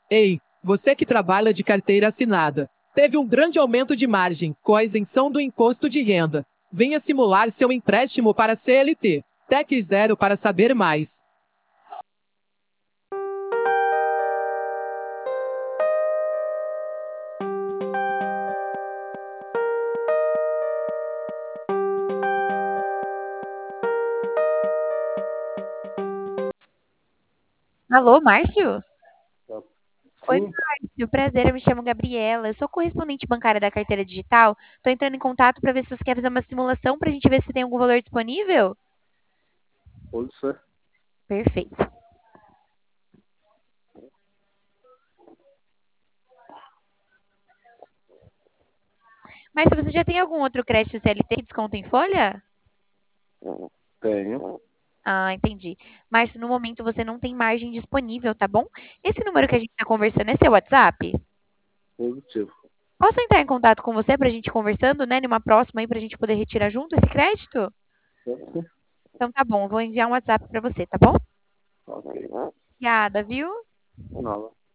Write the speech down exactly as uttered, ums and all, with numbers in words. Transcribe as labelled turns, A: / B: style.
A: Ei, você que trabalha de carteira assinada, teve um grande aumento de margem com a isenção do imposto de renda. Venha simular seu empréstimo para C L T. Tec Zero para saber mais.
B: Alô, Márcio? Oi,
C: Sim,
B: Márcio. Prazer, eu me chamo Gabriela. Eu sou correspondente bancária da carteira digital. Tô entrando em contato para ver se você quer fazer uma simulação para a gente ver se tem algum valor disponível.
C: pode ser.
B: Perfeito. Márcio, você já tem algum outro crédito C L T que desconta em folha?
C: Tenho.
B: Ah, entendi. Márcio, no momento você não tem margem disponível, tá bom? Esse número que a gente está conversando é seu WhatsApp?
C: Positivo.
B: Posso entrar em contato com você para a gente ir conversando, né? Numa próxima aí para a gente poder retirar junto esse crédito?
C: Pode ser.
B: Então tá bom, eu vou enviar um WhatsApp para você, tá bom?
C: Ok.
B: Obrigada, viu?
C: Nada.